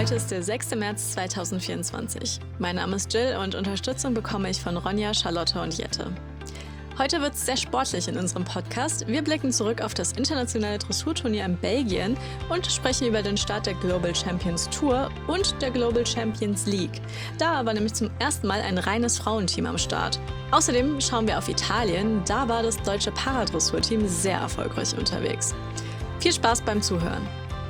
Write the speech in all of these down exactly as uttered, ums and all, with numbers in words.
Heute ist der sechster März zweitausendvierundzwanzig. Mein Name ist Jill und Unterstützung bekomme ich von Ronja, Charlotte und Jette. Heute wird es sehr sportlich in unserem Podcast. Wir blicken zurück auf das internationale Dressurturnier in Belgien und sprechen über den Start der Global Champions Tour und der Global Champions League. Da war nämlich zum ersten Mal ein reines Frauenteam am Start. Außerdem schauen wir auf Italien. Da war das deutsche Paradressurteam sehr erfolgreich unterwegs. Viel Spaß beim Zuhören.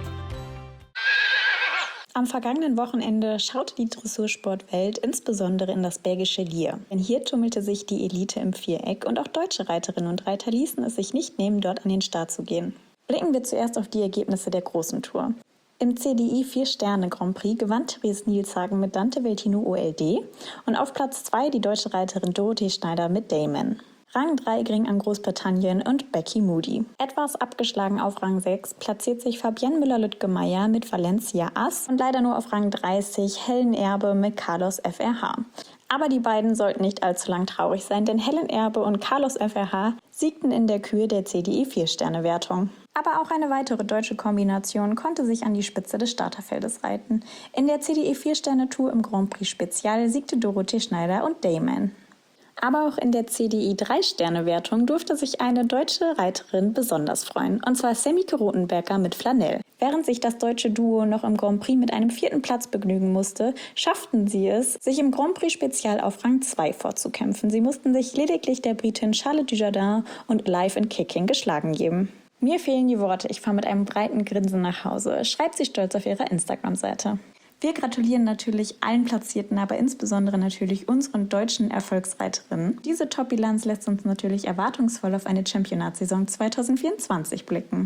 Am vergangenen Wochenende schaute die Dressursportwelt insbesondere in das belgische Lier. Denn hier tummelte sich die Elite im Viereck und auch deutsche Reiterinnen und Reiter ließen es sich nicht nehmen, dort an den Start zu gehen. Blicken wir zuerst auf die Ergebnisse der großen Tour. Im C D I vier Sterne Grand Prix gewann Therese Nielshagen mit Dante Veltino O L D und auf Platz zwei die deutsche Reiterin Dorothee Schneider mit Damon. Rang drei ging an Großbritannien und Becky Moody. Etwas abgeschlagen auf Rang sechs platziert sich Fabienne Müller-Lüttgemeier mit Valencia Ass und leider nur auf Rang dreißig Helen Erbe mit Carlos F R H. Aber die beiden sollten nicht allzu lang traurig sein, denn Helen Erbe und Carlos F R H siegten in der Kür der C D I vier Sterne Wertung. Aber auch eine weitere deutsche Kombination konnte sich an die Spitze des Starterfeldes reiten. In der C D I vier Sterne Tour im Grand Prix Spezial siegte Dorothee Schneider und Damon. Aber auch in der C D I drei Sterne Wertung durfte sich eine deutsche Reiterin besonders freuen, und zwar Semmike Rothenberger mit Flanell. Während sich das deutsche Duo noch im Grand Prix mit einem vierten Platz begnügen musste, schafften sie es, sich im Grand Prix Spezial auf Rang zwei vorzukämpfen. Sie mussten sich lediglich der Britin Charlotte Dujardin und Live and Kicking geschlagen geben. Mir fehlen die Worte, ich fahre mit einem breiten Grinsen nach Hause, schreibt sie stolz auf ihrer Instagram-Seite. Wir gratulieren natürlich allen Platzierten, aber insbesondere natürlich unseren deutschen Erfolgsreiterinnen. Diese Top-Bilanz lässt uns natürlich erwartungsvoll auf eine Championatssaison zweitausendvierundzwanzig blicken.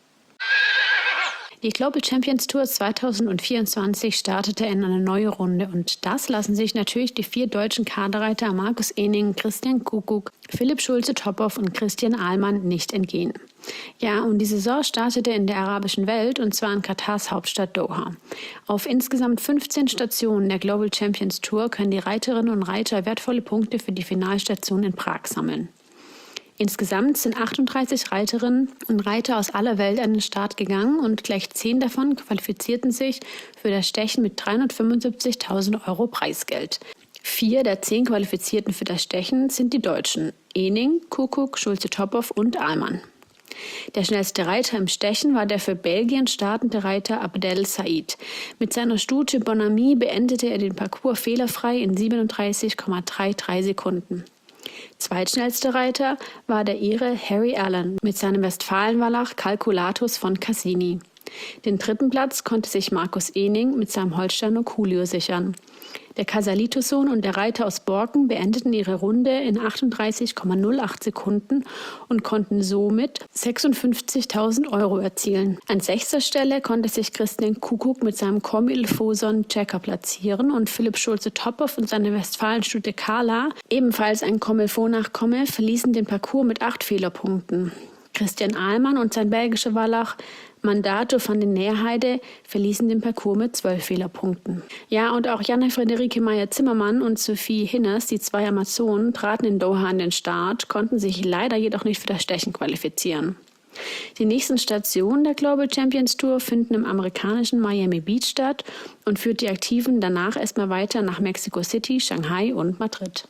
Die Global Champions Tour zweitausendvierundzwanzig startete in eine neue Runde und das lassen sich natürlich die vier deutschen Kaderreiter Markus Ehning, Christian Kuckuck, Philipp Schulze-Tophoff und Christian Ahlmann nicht entgehen. Ja, und die Saison startete in der arabischen Welt und zwar in Katars Hauptstadt Doha. Auf insgesamt fünfzehn Stationen der Global Champions Tour können die Reiterinnen und Reiter wertvolle Punkte für die Finalstation in Prag sammeln. Insgesamt sind achtunddreißig Reiterinnen und Reiter aus aller Welt an den Start gegangen und gleich zehn davon qualifizierten sich für das Stechen mit dreihundertfünfundsiebzigtausend Euro Preisgeld. Vier der zehn Qualifizierten für das Stechen sind die Deutschen: Ehning, Kuckuck, Schulze-Tophoff und Ahlmann. Der schnellste Reiter im Stechen war der für Belgien startende Reiter Abdel Said. Mit seiner Stute Bonami beendete er den Parcours fehlerfrei in siebenunddreißig Komma dreiunddreißig Sekunden. Zweitschnellster Reiter war der Ire Harry Allen mit seinem Westfalenwallach Calculatus von Cassini. Den dritten Platz konnte sich Markus Ehning mit seinem Holsteiner Coolio sichern. Der Casalitos-Sohn und der Reiter aus Borken beendeten ihre Runde in achtunddreißig Komma null acht Sekunden und konnten somit sechsundfünfzigtausend Euro erzielen. An sechster Stelle konnte sich Christian Kuckuck mit seinem Comme-il-faut-Son Checker platzieren und Philipp Schulze-Tophoff und seine Westfalenstute Carla, ebenfalls ein Comme-il-faut-Nachkomme, verließen den Parcours mit acht Fehlerpunkten. Christian Ahlmann und sein belgischer Wallach Mandato van den Nährheide verließen den Parcours mit zwölf Fehlerpunkten. Ja, und auch Janne-Friederike Meyer-Zimmermann und Sophie Hinners, die zwei Amazonen, traten in Doha an den Start, konnten sich leider jedoch nicht für das Stechen qualifizieren. Die nächsten Stationen der Global Champions Tour finden im amerikanischen Miami Beach statt und führt die Aktiven danach erstmal weiter nach Mexico City, Shanghai und Madrid.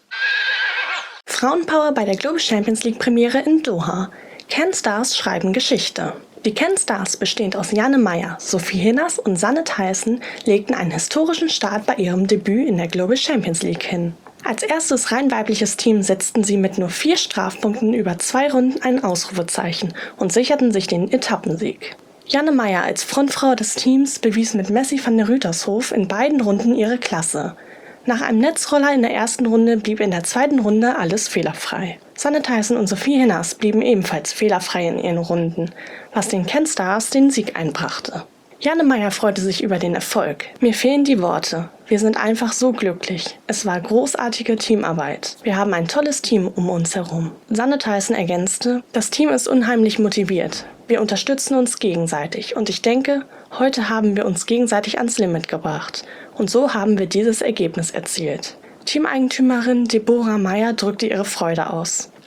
Frauenpower bei der Global Champions League Premiere in Doha. CanStars schreiben Geschichte. Die CanStars, bestehend aus Janne Meyer, Sophie Hinners und Sanne Theissen, legten einen historischen Start bei ihrem Debüt in der Global Champions League hin. Als erstes rein weibliches Team setzten sie mit nur vier Strafpunkten über zwei Runden ein Ausrufezeichen und sicherten sich den Etappensieg. Janne Meyer als Frontfrau des Teams bewies mit Messi van der Rütershof in beiden Runden ihre Klasse. Nach einem Netzroller in der ersten Runde blieb in der zweiten Runde alles fehlerfrei. Sanne Theissen und Sophie Hinners blieben ebenfalls fehlerfrei in ihren Runden, was den CanStars den Sieg einbrachte. Janne Meyer freute sich über den Erfolg. Mir fehlen die Worte. Wir sind einfach so glücklich. Es war großartige Teamarbeit. Wir haben ein tolles Team um uns herum. Sanne Theissen ergänzte, das Team ist unheimlich motiviert. Wir unterstützen uns gegenseitig und ich denke, heute haben wir uns gegenseitig ans Limit gebracht. Und so haben wir dieses Ergebnis erzielt. Teameigentümerin Deborah Meyer drückte ihre Freude aus.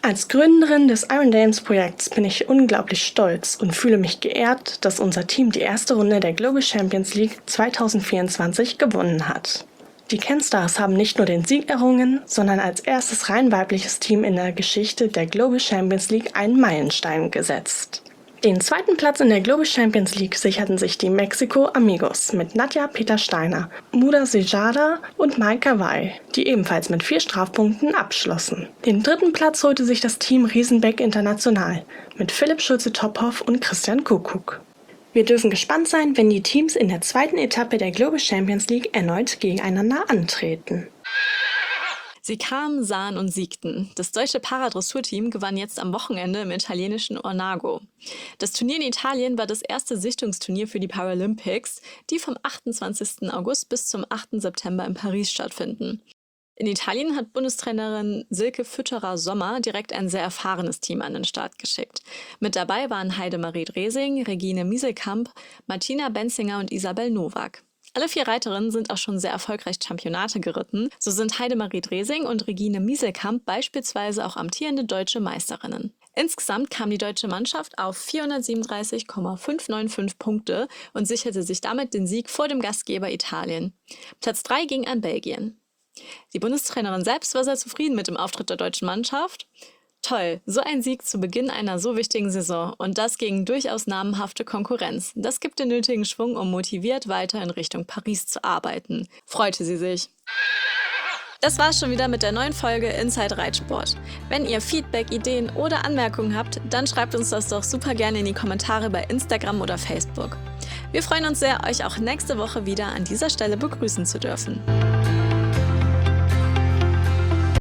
Als Gründerin des Iron Dance Projekts bin ich unglaublich stolz und fühle mich geehrt, dass unser Team die erste Runde der Global Champions League zwanzig vierundzwanzig gewonnen hat. Die Kenstars haben nicht nur den Sieg errungen, sondern als erstes rein weibliches Team in der Geschichte der Global Champions League einen Meilenstein gesetzt. Den zweiten Platz in der Global Champions League sicherten sich die Mexico Amigos mit Nadja Peter-Steiner, Muda Sejada und Maika Wai, die ebenfalls mit vier Strafpunkten abschlossen. Den dritten Platz holte sich das Team Riesenbeck International mit Philipp Schulze-Tophoff und Christian Kuckuck. Wir dürfen gespannt sein, wenn die Teams in der zweiten Etappe der Global Champions League erneut gegeneinander antreten. Sie kamen, sahen und siegten. Das deutsche Paradressurteam gewann jetzt am Wochenende im italienischen Ornago. Das Turnier in Italien war das erste Sichtungsturnier für die Paralympics, die vom achtundzwanzigsten August bis zum achten September in Paris stattfinden. In Italien hat Bundestrainerin Silke Fütterer-Sommer direkt ein sehr erfahrenes Team an den Start geschickt. Mit dabei waren Heidemarie Dresing, Regine Mieselkamp, Martina Benzinger und Isabel Nowak. Alle vier Reiterinnen sind auch schon sehr erfolgreich Championate geritten. So sind Heidemarie Dresing und Regine Mieselkamp beispielsweise auch amtierende deutsche Meisterinnen. Insgesamt kam die deutsche Mannschaft auf vierhundertsiebenunddreißig Komma fünfhundertneunundfünfzig Punkte und sicherte sich damit den Sieg vor dem Gastgeber Italien. Platz drei ging an Belgien. Die Bundestrainerin selbst war sehr zufrieden mit dem Auftritt der deutschen Mannschaft. Toll, so ein Sieg zu Beginn einer so wichtigen Saison und das gegen durchaus namenhafte Konkurrenz. Das gibt den nötigen Schwung, um motiviert weiter in Richtung Paris zu arbeiten. Freute sie sich. Das war's schon wieder mit der neuen Folge Inside Reitsport. Wenn ihr Feedback, Ideen oder Anmerkungen habt, dann schreibt uns das doch super gerne in die Kommentare bei Instagram oder Facebook. Wir freuen uns sehr, euch auch nächste Woche wieder an dieser Stelle begrüßen zu dürfen.